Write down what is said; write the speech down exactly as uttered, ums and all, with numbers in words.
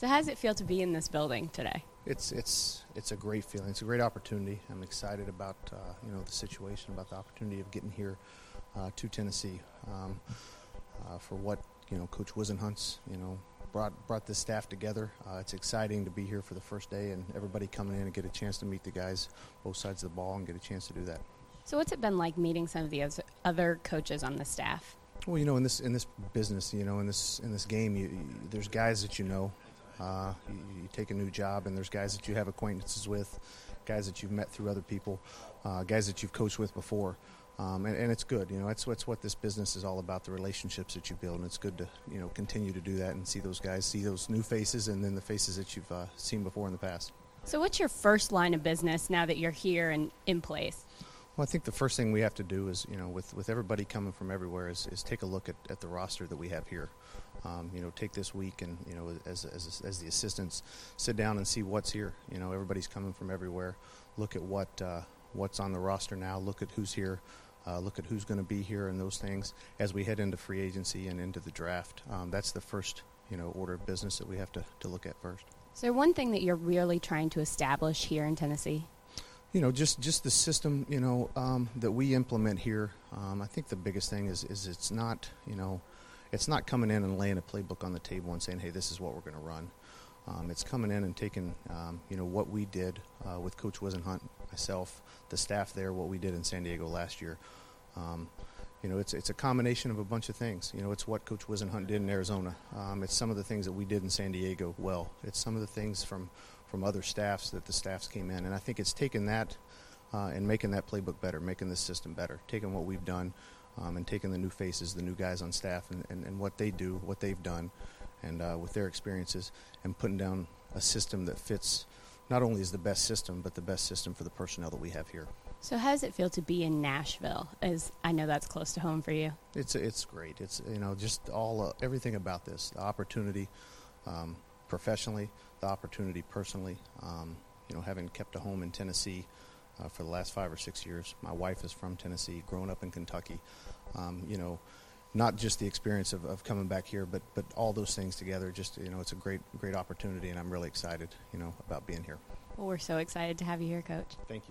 So how does it feel to be in this building today? It's it's it's a great feeling. It's a great opportunity. I'm excited about uh, you know the situation, about the opportunity of getting here uh, to Tennessee um, uh, for what you know Coach Whisenhunt's you know brought brought this staff together. Uh, it's exciting to be here for the first day and everybody coming in and get a chance to meet the guys both sides of the ball and get a chance to do that. So what's it been like meeting some of the other coaches on the staff? Well, you know, in this in this business, you know, in this in this game, you, you, there's guys that you know. Uh, you, you take a new job, and there's guys that you have acquaintances with, guys that you've met through other people, uh, guys that you've coached with before, um, and, and it's good. You know, that's what's what this business is all about—the relationships that you build, and it's good to you know continue to do that and see those guys, see those new faces, and then the faces that you've uh, seen before in the past. So, what's your first line of business now that you're here and in place? Well, I think the first thing we have to do is, you know, with, with everybody coming from everywhere, is, is take a look at, at the roster that we have here. Um, you know, take this week and, you know, as, as as the assistants, sit down and see what's here. You know, everybody's coming from everywhere. Look at what uh, what's on the roster now. Look at who's here. Uh, look at who's going to be here and those things as we head into free agency and into the draft. Um, that's the first, you know, order of business that we have to, to look at first. Is there one thing that you're really trying to establish here in Tennessee? You know, just, just the system, you know, um, that we implement here. Um, I think the biggest thing is, is it's not, you know, it's not coming in and laying a playbook on the table and saying, hey, this is what we're going to run. Um, it's coming in and taking, um, you know, what we did uh, with Coach Whisenhunt, myself, the staff there, what we did in San Diego last year. Um, you know, it's it's a combination of a bunch of things. You know, it's what Coach Whisenhunt did in Arizona. Um, it's some of the things that we did in San Diego well. It's some of the things from from other staffs that the staffs came in. And I think it's taking that uh, and making that playbook better, making this system better, taking what we've done um, and taking the new faces, the new guys on staff and, and, and what they do, what they've done, and uh, with their experiences, and putting down a system that fits not only is the best system, but the best system for the personnel that we have here. So how does it feel to be in Nashville? As I know that's close to home for you. It's it's great. It's, you know, just all uh, everything about this, the opportunity um, professionally, the opportunity personally, um, you know, having kept a home in Tennessee uh, for the last five or six years. My wife is from Tennessee, growing up in Kentucky. Um, you know, not just the experience of, of coming back here, but but all those things together. Just, you know, it's a great great opportunity, and I'm really excited, you know, about being here. Well, we're so excited to have you here, Coach. Thank you.